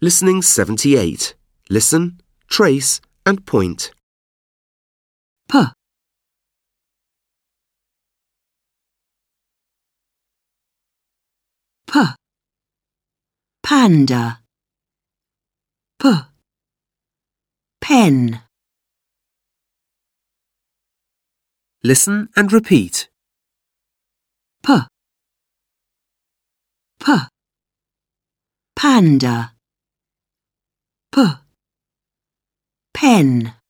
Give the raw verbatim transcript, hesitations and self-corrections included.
Listening seventy-eight. Listen, trace and point. P. P. Panda. P. Pen. Listen and repeat. P. P. Panda. P. Pen.